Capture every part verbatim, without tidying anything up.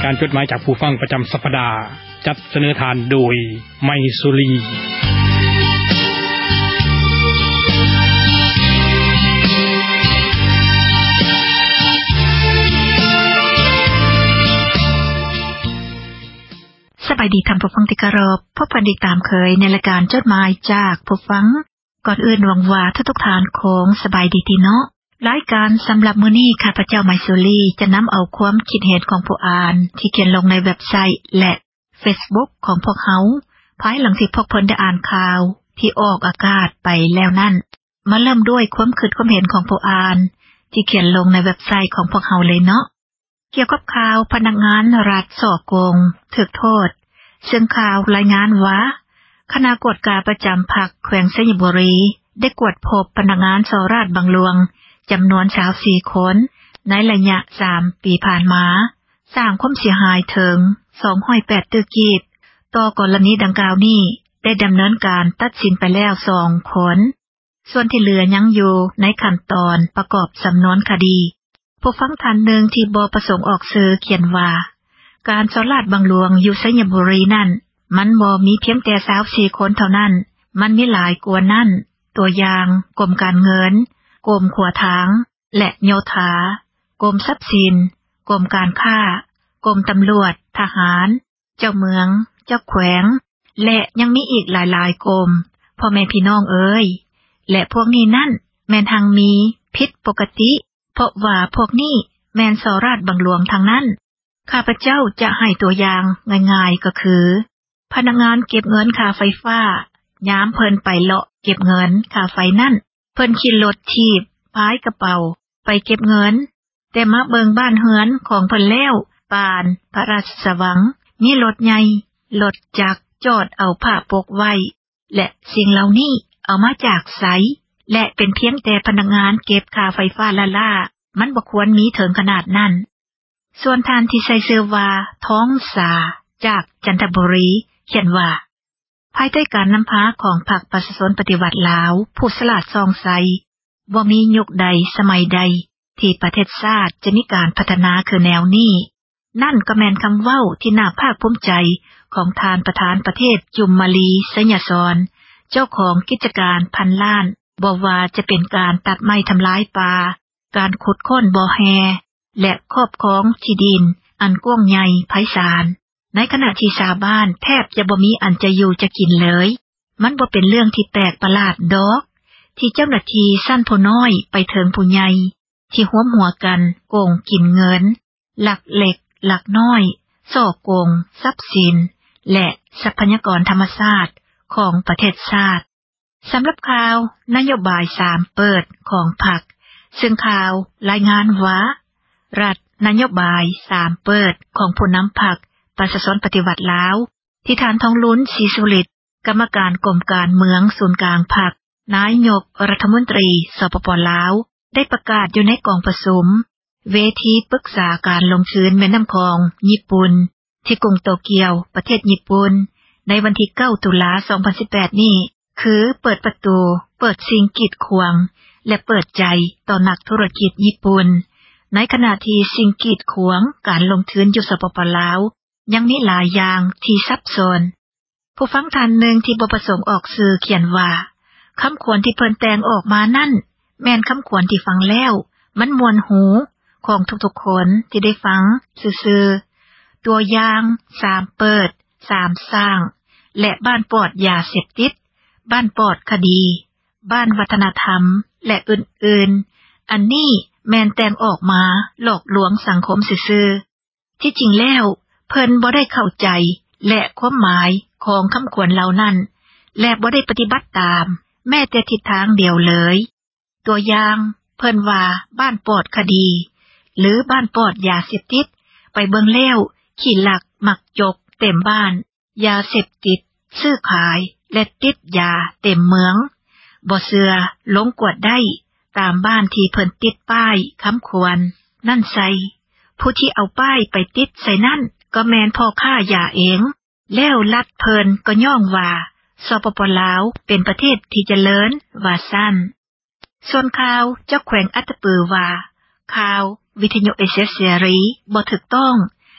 การจดหมายจากผู้ฟังประจำสัปดาห์จัดเสนอทานโดยไมสุรีสบายดีท่านผู้ฟังที่เคารพพบกันอีกตามเคยในรายการจดหมายจากผู้ฟังก่อนอื่นหวังว่าทุกๆท่านคงสบายดีติเนาะรายการสำหรับมื้อนี้ข้าพเจ้าไมสุรีจะนำเอาความคิดเห็นของผู้อ่านที่เขียนลงในเว็บไซต์และ Facebook ของพวกเฮาภายหลังที่พวกเพิ่นได้อ่านข่าวที่ออกอากาศไปแล้วนั่นมาเริ่มด้วยความคิดความเห็นของผู้อ่านที่เขียนลงในเว็บไซต์ของพวกเฮาเลยเนาะเกี่ยวกับข่าวพนักงานรัฐส่อโกงถูกโทษซึ่งข่าวรายงานว่าคณะกวดการประจำภาคแขวงสัญบุรีได้กวดพบพนักงานสราชบางหลวงจำนวนสามสิบสี่คนในระยะสามปีผ่านมาสร้างความเสียหายถึงสองร้อยแปดตึกกีบต่อกรณีดังกล่าวนี้ได้ดำเนินการตัดสินไปแล้วสองคนส่วนที่เหลือยังอยู่ในขั้นตอนประกอบสำนวนคดีผู้ฟังท่านหนึ่งที่บ่ประสงค์ออกสื่อเขียนว่าการสราชบางหลวงอยู่สัญบุรีนั่นมันบ่มีเพียงแต่สามสิบสี่คนเท่านั้นมันมีหลายกว่านั้นตัวอย่างกรมการเงินกรมขัวทางและโยธากรมทรัพย์สินกรมการค้ากรมตำรวจทหารเจ้าเมืองเจ้าแขวงและยังมีอีกหลายๆกรมพ่อแม่พี่น้องเอ้ยและพวกนี้นั่นแม่นทางมีผิดปกติเพราะว่าพวกนี้แม่นสราชบางหลวงทางนั้นข้าพเจ้าจะให้ตัวอย่างง่ายๆก็คือพนักงานเก็บเงินค่าไฟฟ้ายามเพิ่นไปเลาะเก็บเงินค่าไฟนั่นเพิ่นขี่รถถีบพายกระเป๋าไปเก็บเงินแต่มาเบิงบ้านเฮือนของเพิ่นแล้วปานพระราชวังมีรถใหญ่รถจักรจอดเอาผ้าปกไว้และสิ่งเหล่านี้เอามาจากไสและเป็นเพียงแต่พนักงานเก็บค่าไฟฟ้าละล่ามันบ่ควรมีถึงขนาดนั้นส่วนท่านที่ใส่เสื้อว่าท้องสาจากจันทบุรีเขียนว่าภายใต้การนำพาของพรรคประชาชนปฏิวัติลาวผู้สลาดซองไซบ่มียุคใดสมัยใดที่ประเทศชาติจะมีการพัฒนาคือแนวนี้นั่นก็แม่นคำเว้าที่น่าภาคภูมิใจของทานประธานประเทศจุมมาลีสยสรเจ้าของกิจการพันล้านบ่ว่าจะเป็นการตัดไม้ทำลายป่าการขุดค้นบ่อแฮและครอบครองที่ดินอันกว้างใหญ่ไพศาลในขณะที่ชาวบ้านแทบจะบ่มีอันจะอยู่จะกินเลยมันบ่เป็นเรื่องที่แปลกประหลาดดอกที่เจ้าหน้าที่สั้นผู้น้อยไปถึงผู้ใหญ่ที่หัวหัวกันโกงกินเงินหลักเล็กหลักน้อยส่อโกงทรัพย์สินและทรัพยากรธรรมชาติของประเทศชาติสำหรับข่าวนโยบายสามเปิดของพรรคซึ่งข่าวรายงานว่ารัฐนโยบายสามเปิดของผู้นำพรรคประชาชนปฏิวัติลาวที่ท่านทองลุ้นศรีสุฤทธิ์กรรมการกรมการเมืองศูนย์กลางพรรคนายกรัฐมนตรีสปป.ลาวได้ประกาศอยู่ในกองประชุมเวทีปรึกษาการลงทุนแม่น้ำคองญี่ปุ่นที่กรุงโตเกียวประเทศญี่ปุ่นในวันที่เก้าตุลาสองพันสิบแปดนี้คือเปิดประตูเปิดสิ่งกีดขวางและเปิดใจต่อนักธุรกิจญี่ปุ่นในขณะที่สิ่งกีดขวางการลงทุนอยู่สปป.ลาวยังมีหลายอย่างที่ซับซ้อนผู้ฟังท่านหนึ่งที่บ่ประสงค์ออกสื่อเขียนว่าคำขวัญที่เพิ่นแต่งออกมานั่นแม่นคำขวัญที่ฟังแล้วมันมวนหูของทุกๆคนที่ได้ฟังซื่อๆตัวอย่างสามเปิดสามสร้างและบ้านปลอดยาเสพติดบ้านปลอดคดีบ้านวัฒนธรรมและอื่นๆอันนี้แม่นแต่งออกมาหลอกลวงสังคมซื่อๆที่จริงแล้วเพิ่นบ่ได้เข้าใจและความหมายของคำขวัญเหล่านั้นและบ่ได้ปฏิบัติตามแม้แต่ทิศทางเดียวเลยตัวอย่างเพิ่นว่าบ้านปลอดคดีหรือบ้านปลอดยาเสพติดไปเบิ่งแล้วขี้ลักมักจกเต็มบ้านยาเสพติดซื้อขายและติดยาเต็มเมืองบ่เชื่อลงกวดได้ตามบ้านที่เพิ่นติดป้ายคำขวัญนั่นไสผู้ที่เอาป้ายไปติดใส่นั่นก็แม่นพ่อค้ายาเองแล้วรัฐเพิ่นก็ย่องว่าสปป.ลาวเป็นประเทศที่เจริญว่าซั่นส่วนข่าวเจ้าแขวงอัตตปือว่าข่าววิทยุเอเชียเสรีบ่ถูกต้อง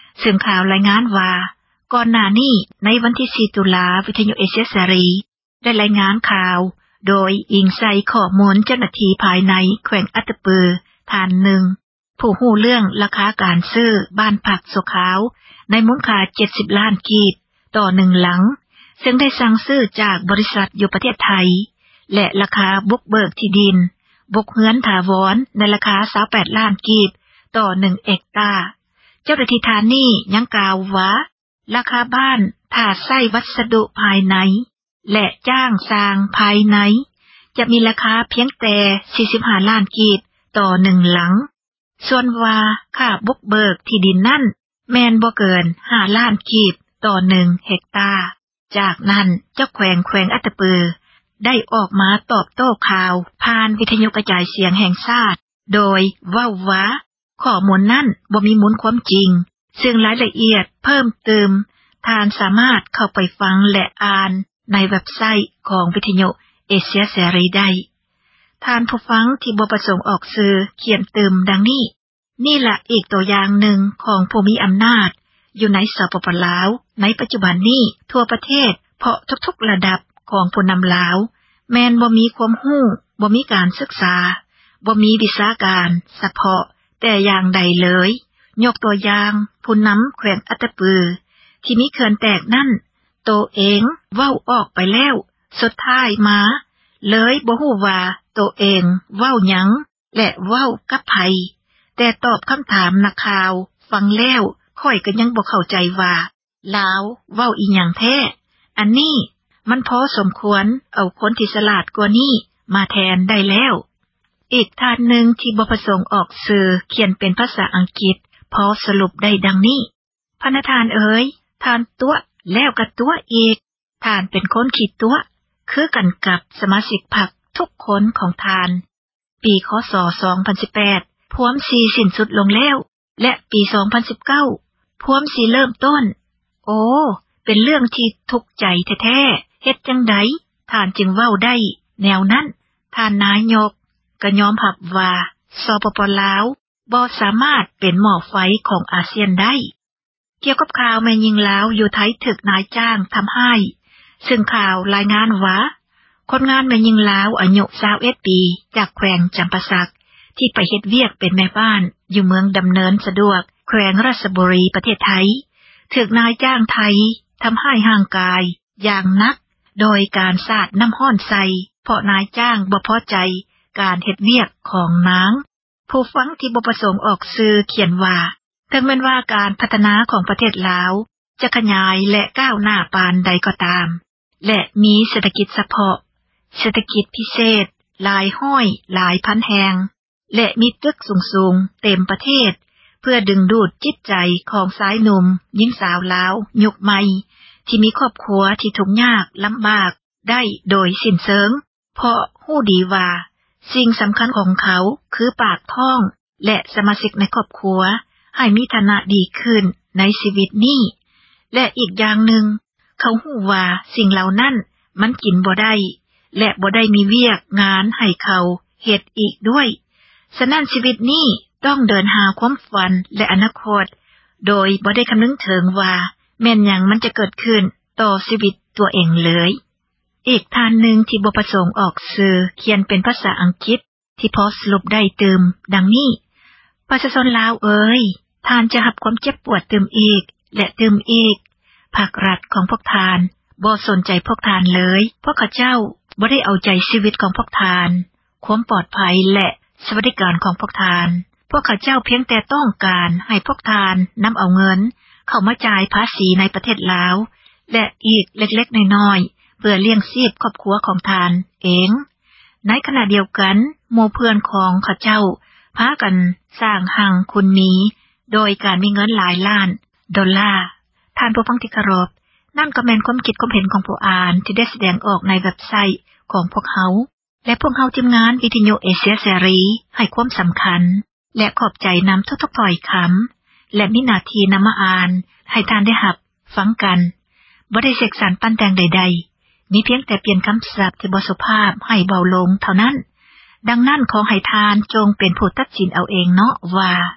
ซึ่งข่าวรายงานว่าก่อนหน้านี้ในวันที่สี่ตุลาวิทยุเอเชียเสรีได้รายงานข่าวโดยอิงใส่ข้อมูลเจ้าหน้าที่ภายในแขวงอัตตปือท่านหนึ่งผู้ฮู้เรื่องราคาการซื้อบ้านพักชั่วคราวในมูลค่าเจ็ดสิบล้านกีบต่อหนึ่งหลังซึ่งได้สั่งซื้อจากบริษัทอยู่ประเทศไทยและราคาบุกเบิกที่ดินบุกเฮือนถาวรในราคายี่สิบแปดล้านกีบต่อหนึ่งเอกตาร์เจ้าหน้าที่ท่านนี้ยังกล่าวว่าราคาบ้านถ้าใช้วัสดุภายในและจ้างสร้างภายในจะมีราคาเพียงแต่สี่สิบห้าล้านกีบต่อหนึ่งหลังส่วนว่าค่าบุกเบิกที่ดินนั่นแม่นบ่เกินห้าล้านกีบต่อหนึ่งเฮกตาร์จากนั้นเจ้าแขวงแขวงอัตตปือได้ออกมาตอบโต้ข่าวผ่านวิทยุกระจายเสียงแห่งชาติโดยเว้าว่าข้อมูลนั่นบ่มีมูลความจริงซึ่งรายละเอียดเพิ่มเติมท่านสามารถเข้าไปฟังและอ่านในเว็บไซต์ของวิทยุเอเชียเสรีได้ท่านผู้ฟังที่บ่ประสงค์ออกสื่อเขียนเติมดังนี้นี่ละอีกตัวอย่างหนึ่งของผู้มีอำนาจอยู่ในสปป.ลาวในปัจจุบันนี้ทั่วประเทศเพราะทุกๆระดับของผู้นำลาวแม้นบ่มีความรู้บ่มีการศึกษาบ่มีวิชาการเฉพาะแต่อย่างใดเลยยกตัวอย่างผู้นำแขวงอัตตปือที่มีเขื่อนแตกนั่นโตเองเว้าออกไปแล้วสุดท้ายมาเลยบ่ฮู้ว่าโตเองเว้าหยังและเว้ากับไผแต่ตอบคำถามนักข่าวฟังแล้วค่อยก็ยังบ่เข้าใจว่าลาวเว้าอีหยังแท้อันนี้มันพอสมควรเอาคนที่ฉลาดกว่านี้มาแทนได้แล้วอีกท่านหนึ่งที่บ่ประสงค์ออกสื่อเขียนเป็นภาษาอังกฤษพอสรุปได้ดังนี้พระทานเอ๋ยท่านตัวแล้วก็ตัวอีกท่านเป็นคนขี้ตัวคือกันกับสมาชิกพรรคทุกคนของท่านปีคศสองพันสิบแปดพวมสีสิ้นสุดลงแล้วและปีสองพันสิบเก้าพวมสีเริ่มต้นโอ้เป็นเรื่องที่ทุกข์ใจแท้ๆเฮ็ดจังไดท่านจึงเว้าได้แนวนั้นท่านนายกก็ยอมรับว่าสปป.ลาวบ่สามารถเป็นหม้อไฟของอาเซียนได้เกี่ยวกับข่าวแม่หญิงลาวอยู่ไทยถูกนายจ้างทำให้ซึ่งข่าวรายงานว่าคนงานแม่หญิงลาวอายุยี่สิบเอ็ดปีจากแขวงจำปาสักที่ไปเฮ็ดเวียกเป็นแม่บ้านอยู่เมืองดำเนินสะดวกแขวงราชบุรีประเทศไทยถูกนายจ้างไทยทำให้ห่างกายอย่างนักโดยการสาดน้ำห้อนใส่เพราะนายจ้างบ่พอใจการเฮ็ดเวียกของนางผู้ฟังที่บ่ประสงค์ออกสื่อเขียนว่าถึงแม้ว่าการพัฒนาของประเทศลาวจะขยายและก้าวหน้าปานใดก็ตามและมีเศรษฐกิจเฉพาะเศรษฐกิจพิเศษหลายห้อยหลายพันแห่งและมีตึกสูงๆเต็มประเทศเพื่อดึงดูดจิตใจของสายหนุ่มหญิงสาวลาวยุคใหม่ที่มีครอบครัวที่ทุกข์ยากลำบากได้โดยสิ้นเชิงเพราะฮู้ดีว่าสิ่งสำคัญของเขาคือปากท้องและสมาชิกในครอบครัวให้มีฐานะดีขึ้นในชีวิตนี้และอีกอย่างหนึ่งเขาฮู้ว่าสิ่งเหล่านั้นมันกินบ่ได้และบ่ได้มีเวียกงานให้เขาเฮ็ดอีกด้วยฉะนั้นชีวิตนี้ต้องเดินหาความฝันและอนาคตโดยบ่ได้คำนึงถึงว่าแม่นหยังมันจะเกิดขึ้นต่อชีวิตตัวเองเลยอีกท่านหนึ่งที่บ่ประสงค์ออกสื่อเขียนเป็นภาษาอังกฤษที่พอสรุปได้เติมดังนี้ประชาชนลาวเอ๋ยท่านจะรับความเจ็บปวดเติมอีกและเติมอีกภาครัฐของพวกท่านบ่สนใจพวกท่านเลยเพราะข้าเจ้าบ่ได้เอาใจชีวิตของพวกท่านความปลอดภัยและสวัสดิการของพวกท่านพวกข้าเจ้าเพียงแต่ต้องการให้พวกท่านนำเอาเงินเข้ามาจ่ายภาษีในประเทศลาวและอีกเล็กๆน้อยๆเพื่อเลี้ยงชีพครอบครัวของท่านเองในขณะเดียวกันหมู่เพื่อนของข้าเจ้าพากันสร้างหังคุณมีโดยการมีเงินหลายล้านดอลลาร์ท่านผู้ฟังที่เคารพนั่นก็แม่นความคิดความเห็นของผู้อ่านที่ได้แสดงออกในเว็บไซต์ของพวกเขาและพวกเขาทีมงานวิทยุเอเชียเสรีให้ความสำคัญและขอบใจนำทุกๆถ้อยคำและมีหน้าที่นำมาอ่านให้ท่านได้รับฟังกันบ่ได้เสกสรรปั้นแต่งใดๆมีเพียงแต่เปลี่ยนคำศัพท์ที่บ่สุภาพให้เบาลงเท่านั้นดังนั้นขอให้ทานจงเป็นผู้ตัดสินเอาเองเนาะว่า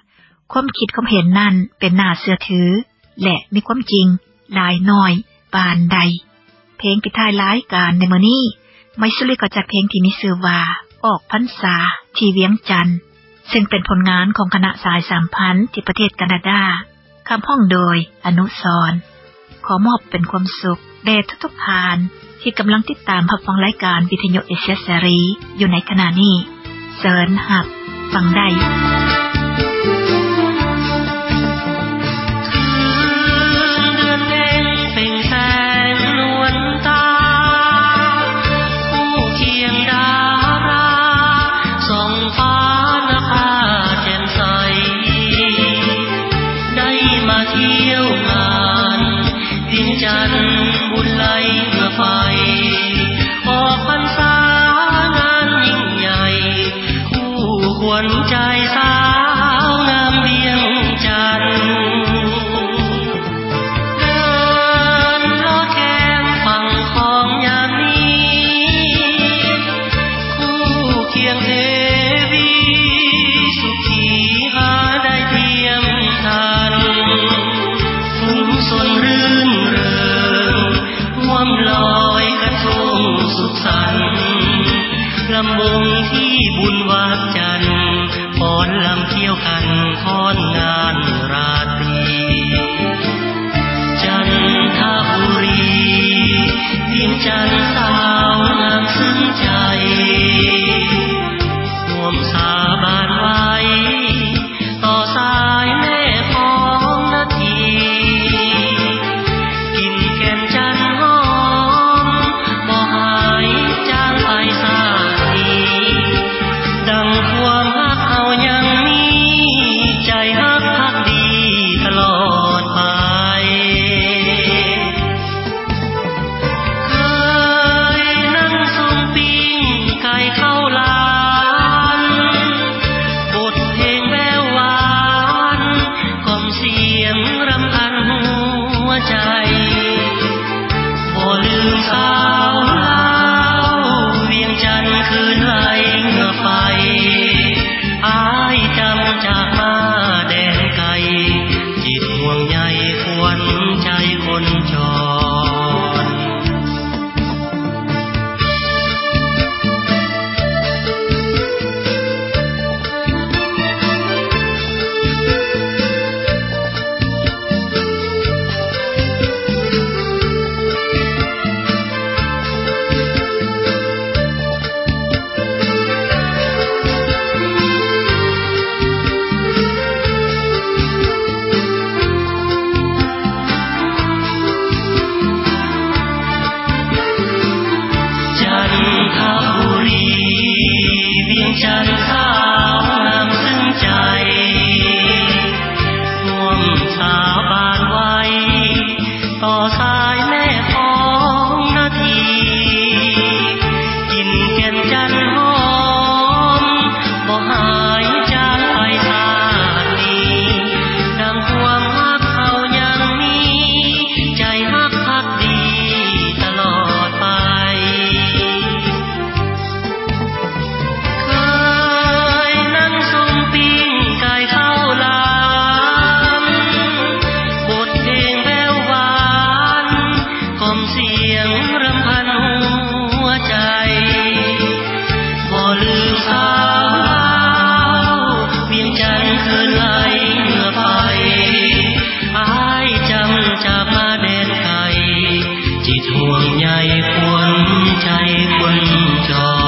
ความคิดความเห็นนั่นเป็นน่าเชื่อถือและมีความจริงหลายน้อยปานใดเพลงปิดท้ายรายการในมื้อนี้ไมซุลีก็จัดเพลงที่มีชื่อว่าออกพรรษาที่เวียงจันทน์ซึ่งเป็นผลงานของคณะสายสามพันที่ประเทศแคนาดาคำพ้องโดยอนุสรณ์ขอมอบเป็นความสุขแด่ทุกๆท่านที่กำลังติดตามรับฟังรายการวิทยุเอเชียเสรีอยู่ในขณะนี้เชิญหับฟังได้ลำวงที่บุญวาดจันทร์ฟ้อนลำเที่ยวกันค้อนงานราตรีจันทบุรีเวียงจันทร์สาวงามซึ้งใจร่วมสาบานไว้ต่อสายแม่ของนาทีกินแก้มจันทร์หอมบ่หายจางไปสาดังความรักเอายังมีใจรักพักดีตลอดไปเคยนั่งซุ่มปิ้งไก่เข้าลานบทเพลงแววหวานกล่อมเสียงรำพันหัวใจบ่ลืมสาวลาวเวียงจันทร์คืนไหลเหงื่อไปอายจำจากมาแดนไกลจิตห่วงใยควรใจคนจรจันทร์สาวงามซึ้งใจร่วมสาบานไว้ต่อสายแม่ของนาทีกินแก้มจันทร์หอมบ่หายจางไปสาดีดังความรักเขายังมีใจรักพักดีตลอดไปห่วงใยควรใจคนจ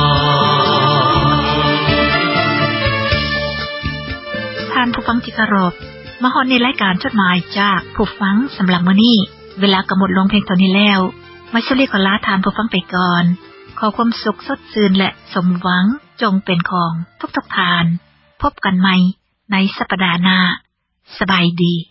รท่านผู้ฟังที่เคารพมาฮอดในรายการจดหมายจากผู้ฟังสำหรับมื้อนี้เวลาก็หมดลงเพียงเท่านี้แล้วมาสุรีขอลาท่านผู้ฟังไปก่อนขอความสุขสดชื่นและสมหวังจงเป็นของทุกๆท่านพบกันใหม่ในสัปดาห์หน้าสบายดี